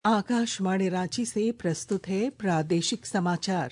आकाशवाणी रांची से प्रस्तुत है प्रादेशिक समाचार।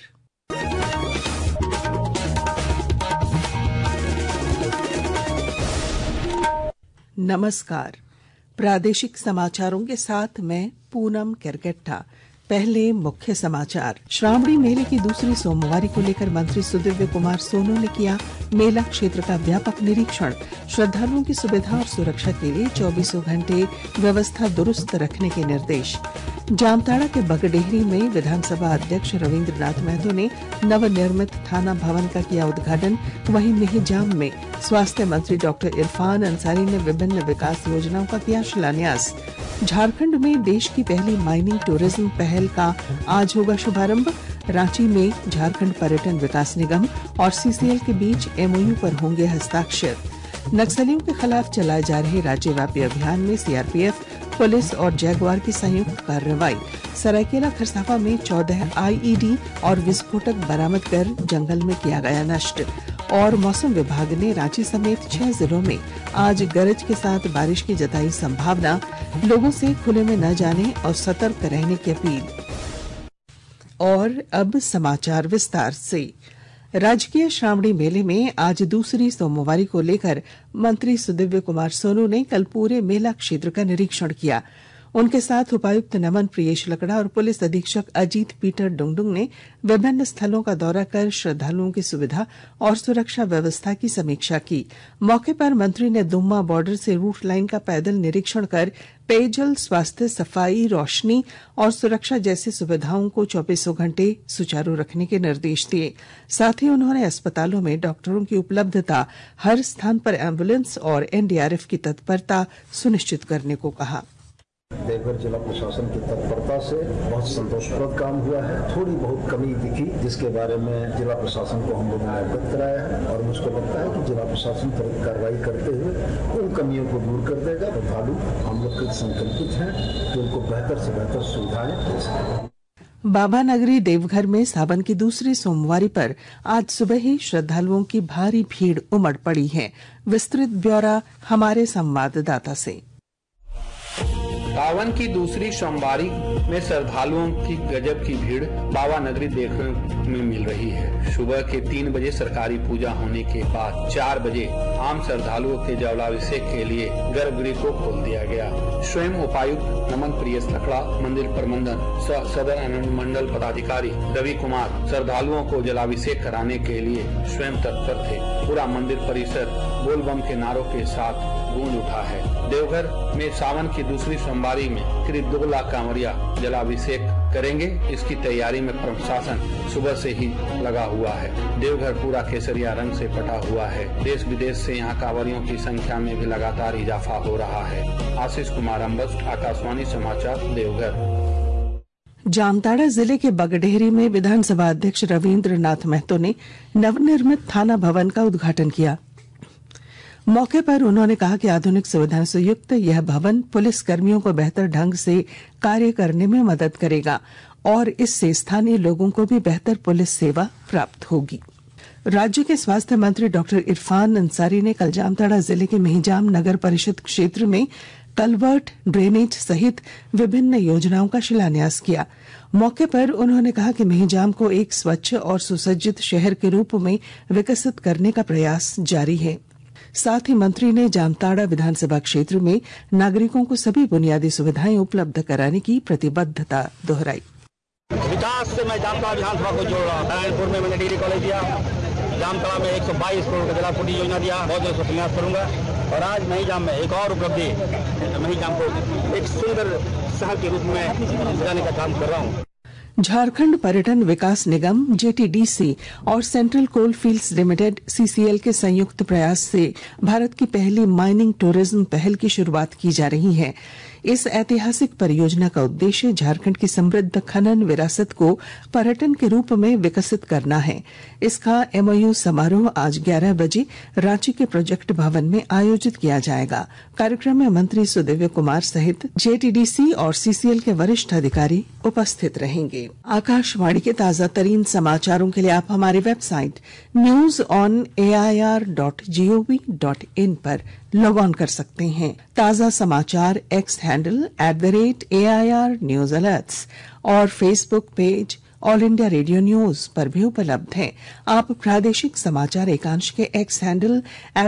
नमस्कार, प्रादेशिक समाचारों के साथ मैं पूनम केरकेट्टा। पहले मुख्य समाचार। श्रावणी मेले की दूसरी सोमवारी को लेकर मंत्री सुदिव्य कुमार सोनू ने किया मेला क्षेत्र का व्यापक निरीक्षण। श्रद्धालुओं की सुविधा और सुरक्षा के लिए 24 घंटे व्यवस्था दुरुस्त रखने के निर्देश। जामताड़ा के बगडेहरी में विधानसभा अध्यक्ष रविन्द्र नाथ महतो ने नवनिर्मित थाना भवन का किया उद्घाटन। वहीं मेहजाम में स्वास्थ्य मंत्री डॉक्टर इरफान अंसारी ने विभिन्न विकास योजनाओं का किया शिलान्यास। झारखंड में देश की पहली माइनिंग टूरिज्म पहल का आज होगा शुभारंभ। रांची में झारखंड पर्यटन विकास निगम और सीसीएल के बीच एमओयू पर होंगे हस्ताक्षर। नक्सलियों के खिलाफ चलाए जा रहे राज्यव्यापी अभियान में सीआरपीएफ, पुलिस और जैगुआर की संयुक्त कार्रवाई। सरायकेला खरसावा में 14 आईईडी और विस्फोटक बरामद कर जंगल में किया गया नष्ट। और मौसम विभाग ने रांची समेत 6 जिलों में आज गरज के साथ बारिश की जताई संभावना। लोगों से खुले में न जाने और सतर्क रहने की अपील। और अब समाचार विस्तार से। राजकीय श्रावणी मेले में आज दूसरी सोमवारी को लेकर मंत्री सुदिव्य कुमार सोनू ने कल पूरे मेला क्षेत्र का निरीक्षण किया। उनके साथ उपायुक्त नमन प्रियेश लकड़ा और पुलिस अधीक्षक अजीत पीटर डुंगडुंग ने विभिन्न स्थलों का दौरा कर श्रद्धालुओं की सुविधा और सुरक्षा व्यवस्था की समीक्षा की। मौके पर मंत्री ने दुम्मा बॉर्डर से रूट लाइन का पैदल निरीक्षण कर पेयजल, स्वास्थ्य, सफाई, रोशनी और सुरक्षा जैसी सुविधाओं को 24 घंटे सुचारू रखने के निर्देश दिए। साथ ही उन्होंने अस्पतालों में डॉक्टरों की उपलब्धता, हर स्थान पर एम्बुलेंस और एनडीआरएफ की तत्परता सुनिश्चित करने को कहा। देवघर जिला प्रशासन की तत्परता से बहुत संतोषप्रद काम हुआ है। थोड़ी बहुत कमी दिखी जिसके बारे में जिला प्रशासन को हम लोगों ने अवगत कराया है और मुझको लगता है कि जिला प्रशासन त्वरित कार्रवाई करते हुए उन कमियों को दूर कर देगा। श्रद्धालु हम लोग के संकल्पित हैं कि उनको बेहतर से बेहतर सुविधाएं दे सकें। बाबा नगरी देवघर में सावन की दूसरी सोमवारी पर आज सुबह ही श्रद्धालुओं की भारी भीड़ उमड़ पड़ी है। विस्तृत ब्यौरा हमारे संवाददाता से। सावन की दूसरी सोमवारी में श्रद्धालुओं की गजब की भीड़ बाबा नगरी देखने में मिल रही है। सुबह के 3 बजे सरकारी पूजा होने के बाद 4 बजे आम श्रद्धालुओं के जलाभिषेक के लिए गर्भगृह को खोल दिया गया। स्वयं उपायुक्त नमन प्रियेश लकड़ा, मंदिर प्रबंधन सदर अनुमंडल पदाधिकारी रवि कुमार श्रद्धालुओं को जलाभिषेक कराने के लिए स्वयं तत्पर थे। पूरा मंदिर परिसर बोलबम के नारों के साथ गूंज उठा है। देवघर में सावन की दूसरी सोमवारी में करीब 2 लाख कांवरिया जलाभिषेक करेंगे। इसकी तैयारी में प्रशासन सुबह से ही लगा हुआ है। देवघर पूरा केसरिया रंग से पटा हुआ है। देश विदेश से यहाँ कांवरियों की संख्या में भी लगातार इजाफा हो रहा है। आशीष कुमार अम्बस्ट, आकाशवाणी समाचार, देवघर। जामताड़ा जिले के बगडेहरी में विधानसभा अध्यक्ष रविन्द्र नाथ महतो ने नवनिर्मित थाना भवन का उद्घाटन किया। मौके पर उन्होंने कहा कि आधुनिक सुविधाओं से युक्त यह भवन पुलिस कर्मियों को बेहतर ढंग से कार्य करने में मदद करेगा और इससे स्थानीय लोगों को भी बेहतर पुलिस सेवा प्राप्त होगी। राज्य के स्वास्थ्य मंत्री डॉक्टर इरफान अंसारी ने कल जामताड़ा जिले के मेहजाम नगर परिषद क्षेत्र में कलवर्ट, ड्रेनेज सहित विभिन्न योजनाओं का शिलान्यास किया। मौके पर उन्होंने कहा कि मेहजाम को एक स्वच्छ और सुसज्जित शहर के रूप में विकसित करने का प्रयास जारी है। साथ ही मंत्री ने जामताड़ा विधानसभा क्षेत्र में नागरिकों को सभी बुनियादी सुविधाएं उपलब्ध कराने की प्रतिबद्धता दोहराई। विकास से मैं जामताड़ा विधानसभा को जोड़ रहा हूँ। नारायणपुर में मैंने डिग्री कॉलेज दिया, जामताड़ा में 122 करोड़ का जलापूर्ति योजना दिया, बहुत जल्द प्रयास करूंगा। और आज मेहजाम में एक और उपलब्धि, मेहजाम को एक सुंदर शहर के रूप में जाने का काम कर रहा हूँ। झारखंड पर्यटन विकास निगम जेटीडीसी और central coal fields limited CCL के संयुक्त प्रयास से भारत की पहली माइनिंग टूरिज्म पहल की शुरुआत की जा रही है। इस ऐतिहासिक परियोजना का उद्देश्य झारखंड की समृद्ध खनन विरासत को पर्यटन के रूप में विकसित करना है। इसका एमओयू समारोह आज 11 बजे रांची के प्रोजेक्ट भवन में आयोजित किया जाएगा। कार्यक्रम में मंत्री सुदिव्य कुमार सहित जेटीडीसी और सीसीएल के वरिष्ठ अधिकारी उपस्थित रहेंगे। आकाशवाणी के ताजा तरीन समाचारों के लिए आप हमारी वेबसाइट newsonair.gov.in पर लॉग ऑन कर सकते हैं। ताजा समाचार X handle @AIR news alerts और Facebook page All India Radio news पर भी उपलब्ध है। आप प्रादेशिक समाचार एकांश के X handle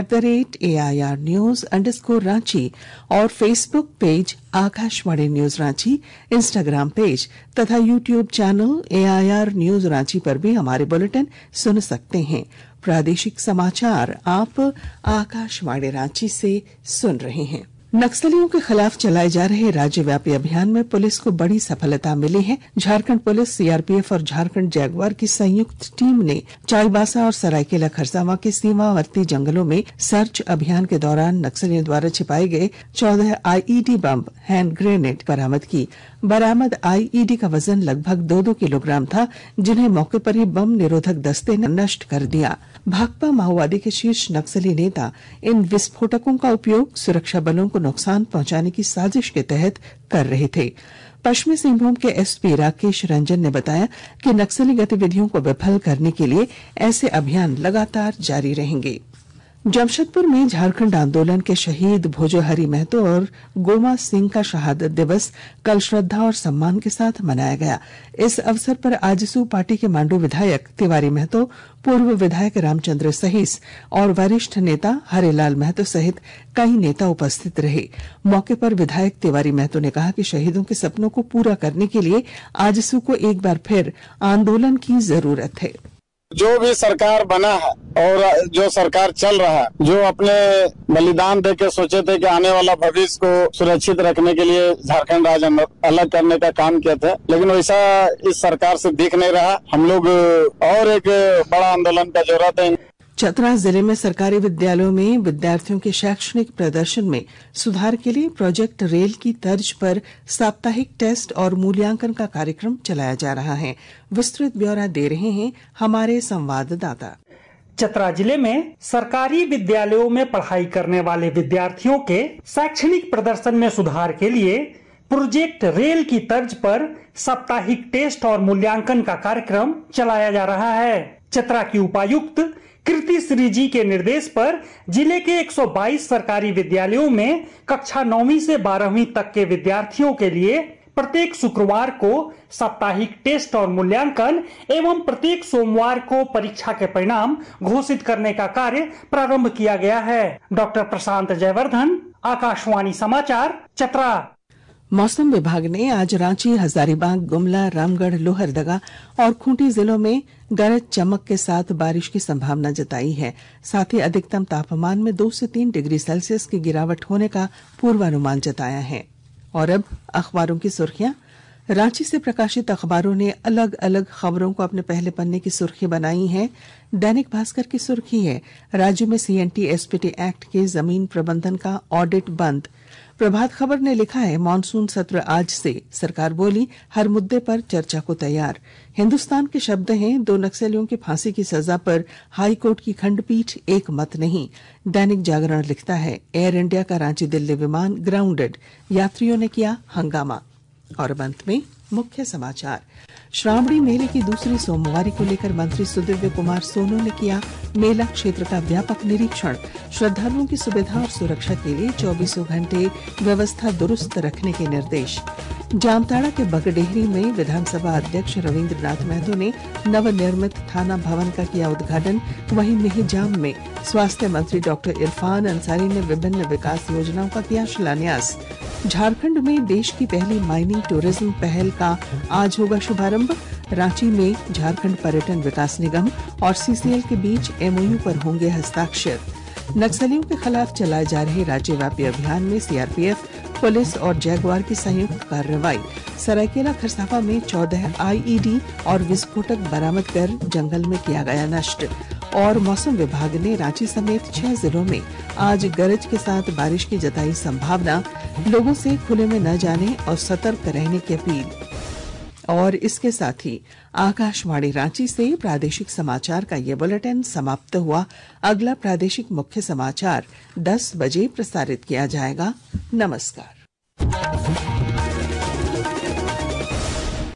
@AIR news _Ranchi और Facebook page Akashvani news Ranchi, Instagram page तथा YouTube channel AIR news Ranchi पर भी हमारे बुलेटिन सुन सकते हैं। प्रादेशिक समाचार आप आकाशवाणी रांची से सुन रहे हैं। नक्सलियों के खिलाफ चलाए जा रहे राज्यव्यापी अभियान में पुलिस को बड़ी सफलता मिली है। झारखंड पुलिस, CRPF और झारखंड जैगुआर की संयुक्त टीम ने चाईबासा और सरायकेला खरसावां के सीमावर्ती जंगलों में सर्च अभियान के दौरान नक्सलियों द्वारा छिपाए गए 14 IED बम, हैंड ग्रेनेड बरामद की। बरामद IED का वजन लगभग 2-2 किलोग्राम था, जिन्हें मौके पर ही बम निरोधक दस्ते ने नष्ट कर दिया। भाकपा माओवादी के शीर्ष नक्सली नेता इन विस्फोटकों का उपयोग सुरक्षा बलों को नुकसान पहुंचाने की साजिश के तहत कर रहे थे। पश्चिमी सिंहभूम के SP राकेश रंजन ने बताया कि नक्सली गतिविधियों को विफल करने के लिए ऐसे अभियान लगातार जारी रहेंगे। जमशेदपुर में झारखंड आंदोलन के शहीद भोजोहरी महतो और गोमा सिंह का शहादत दिवस कल श्रद्धा और सम्मान के साथ मनाया गया। इस अवसर पर आजसू पार्टी के मांडू विधायक तिवारी महतो, पूर्व विधायक रामचंद्र सहीस और वरिष्ठ नेता हरिलाल महतो सहित कई नेता उपस्थित रहे। मौके पर विधायक तिवारी महतो ने कहा कि शहीदों के सपनों को पूरा करने के लिए आजसू को एक बार फिर आंदोलन की जरूरत है। जो भी सरकार बना है और जो सरकार चल रहा है, जो अपने बलिदान देके सोचे थे कि आने वाला भविष्य को सुरक्षित रखने के लिए झारखंड राज्य अलग करने का काम किए थे, लेकिन वैसा इस सरकार से दिख नहीं रहा। हम लोग और एक बड़ा आंदोलन का जरूरत है। चतरा जिले में सरकारी विद्यालयों में विद्यार्थियों के शैक्षणिक प्रदर्शन में सुधार के लिए प्रोजेक्ट रेल की तर्ज पर साप्ताहिक टेस्ट और मूल्यांकन का कार्यक्रम चलाया जा रहा है। विस्तृत ब्यौरा दे रहे हैं हमारे संवाददाता। चतरा जिले में सरकारी विद्यालयों में पढ़ाई करने वाले विद्यार्थियों के शैक्षणिक प्रदर्शन में सुधार के लिए प्रोजेक्ट रेल की तर्ज पर साप्ताहिक टेस्ट और मूल्यांकन का कार्यक्रम चलाया जा रहा है। चतरा की उपायुक्त कृति श्री जी के निर्देश पर जिले के 122 सरकारी विद्यालयों में कक्षा 9वीं से 12वीं तक के विद्यार्थियों के लिए प्रत्येक शुक्रवार को साप्ताहिक टेस्ट और मूल्यांकन एवं प्रत्येक सोमवार को परीक्षा के परिणाम घोषित करने का कार्य प्रारंभ किया गया है। डॉक्टर प्रशांत जयवर्धन, आकाशवाणी समाचार, चतरा। मौसम विभाग ने आज रांची, हजारीबाग, गुमला, रामगढ़, लोहरदगा और खूंटी जिलों में गरज चमक के साथ बारिश की संभावना जताई है। साथ ही अधिकतम तापमान में 2 से 3 डिग्री सेल्सियस की गिरावट होने का पूर्वानुमान जताया है। और अब अखबारों की सुर्खियां। रांची से प्रकाशित अखबारों ने अलग अलग खबरों को अपने पहले पन्ने की सुर्खी बनाई है। दैनिक भास्कर की सुर्खी है, राज्य में CNT SPT एक्ट के जमीन प्रबंधन का ऑडिट बंद। प्रभात खबर ने लिखा है, मानसून सत्र आज से, सरकार बोली हर मुद्दे पर चर्चा को तैयार। हिंदुस्तान के शब्द हैं, 2 नक्सलियों की फांसी की सजा पर हाईकोर्ट की खंडपीठ एक मत नहीं। दैनिक जागरण लिखता है, एयर इंडिया का रांची दिल्ली विमान ग्राउंडेड, यात्रियों ने किया हंगामा। और अंत में मुख्य समाचार। श्रावणी मेले की दूसरी सोमवारी को लेकर मंत्री सुदिव्य कुमार सोनू ने किया मेला क्षेत्र का व्यापक निरीक्षण। श्रद्धालुओं की सुविधा और सुरक्षा के लिए 24 घंटे व्यवस्था दुरुस्त रखने के निर्देश। जामताड़ा के बगडेहरी में विधानसभा अध्यक्ष रविंद्रनाथ महतो ने नवनिर्मित थाना भवन का किया उद्घाटन। वहीं मेहजाम में स्वास्थ्य मंत्री डॉक्टर इरफान अंसारी ने विभिन्न विकास योजनाओं का किया शिलान्यास। झारखंड में देश की पहली माइनिंग टूरिज्म पहल का आज होगा शुभारंभ। रांची में झारखंड पर्यटन विकास निगम और CCL के बीच MOU पर होंगे हस्ताक्षर। नक्सलियों के खिलाफ चलाए जा रहे राज्यव्यापी अभियान में CRPF, पुलिस और जैगुआर की संयुक्त कार्रवाई। सरायकेला खरसावा में 14 IED और विस्फोटक बरामद कर जंगल में किया गया नष्ट। और मौसम विभाग ने रांची समेत 6 जिलों में आज गरज के साथ बारिश की जताई संभावना। लोगों से खुले में न जाने और सतर्क रहने की अपील। और इसके साथ ही आकाशवाणी रांची से प्रादेशिक समाचार का ये बुलेटिन समाप्त हुआ। अगला प्रादेशिक मुख्य समाचार 10 बजे प्रसारित किया जाएगा। नमस्कार।